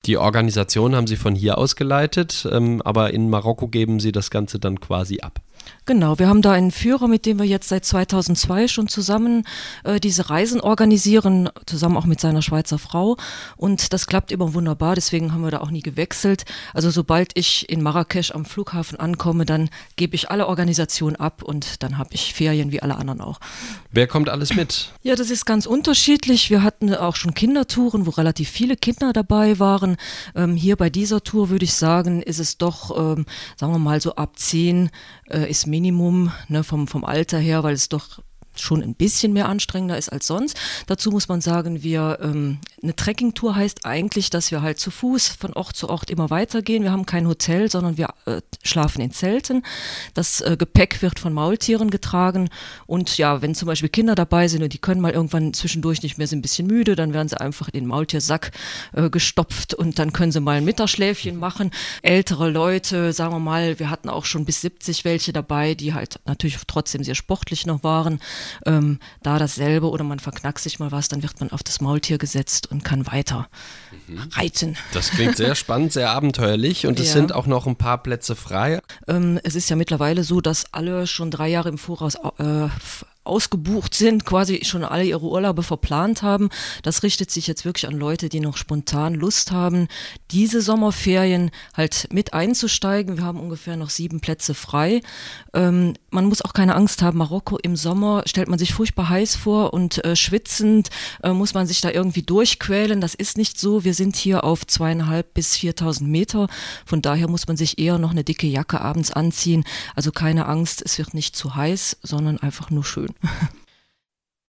Die Organisation haben Sie von hier aus geleitet, aber in Marokko geben Sie das Ganze dann quasi ab. Genau, wir haben da einen Führer, mit dem wir jetzt seit 2002 schon zusammen diese Reisen organisieren, zusammen auch mit seiner Schweizer Frau, und das klappt immer wunderbar, deswegen haben wir da auch nie gewechselt. Also sobald ich in Marrakesch am Flughafen ankomme, dann gebe ich alle Organisation ab und dann habe ich Ferien wie alle anderen auch. Wer kommt alles mit? Ja, das ist ganz unterschiedlich. Wir hatten auch schon Kindertouren, wo relativ viele Kinder dabei waren. Hier bei dieser Tour würde ich sagen, ist es doch, sagen wir mal so ab 10 ist Minimum, ne, vom Alter her, weil es doch schon ein bisschen mehr anstrengender ist als sonst. Dazu muss man sagen, eine Trekkingtour heißt eigentlich, dass wir halt zu Fuß von Ort zu Ort immer weitergehen. Wir haben kein Hotel, sondern wir schlafen in Zelten. Das Gepäck wird von Maultieren getragen und ja, wenn zum Beispiel Kinder dabei sind und die können mal irgendwann zwischendurch nicht mehr, sind ein bisschen müde, dann werden sie einfach in den Maultiersack gestopft und dann können sie mal ein Mittagsschläfchen machen. Ältere Leute, sagen wir mal, wir hatten auch schon bis 70 welche dabei, die halt natürlich trotzdem sehr sportlich noch waren. Da dasselbe oder man verknackst sich mal was, dann wird man auf das Maultier gesetzt und kann weiter reiten. Das klingt sehr spannend, sehr abenteuerlich und es sind auch noch ein paar Plätze frei. Es ist ja mittlerweile so, dass alle schon 3 Jahre im Voraus ausgebucht sind, quasi schon alle ihre Urlaube verplant haben. Das richtet sich jetzt wirklich an Leute, die noch spontan Lust haben, diese Sommerferien halt mit einzusteigen. Wir haben ungefähr noch 7 Plätze frei. Man muss auch keine Angst haben, Marokko im Sommer stellt man sich furchtbar heiß vor und schwitzend muss man sich da irgendwie durchquälen. Das ist nicht so. Wir sind hier auf 2.500 bis 4.000 Meter. Von daher muss man sich eher noch eine dicke Jacke abends anziehen. Also keine Angst, es wird nicht zu heiß, sondern einfach nur schön.